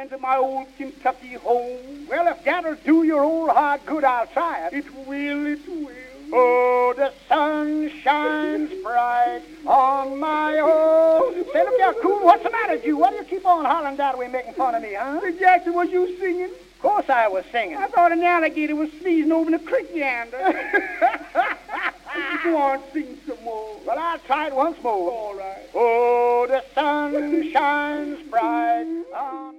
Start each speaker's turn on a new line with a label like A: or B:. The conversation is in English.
A: to my old Kentucky home.
B: Well, if that'll do your old heart good, I'll try it.
A: It will.
B: Oh, the sun shines bright on my old... Say, look there, Coon, what's the matter with you? Why do you keep on hollering that way, making fun of me, huh?
A: Hey, Jackson, was you singing?
B: Of course I was singing.
A: I thought an alligator was sneezing over in the creek yonder. Go on, sing some more.
B: Well, I'll try it once more.
A: All right.
B: Oh, the sun shines bright on...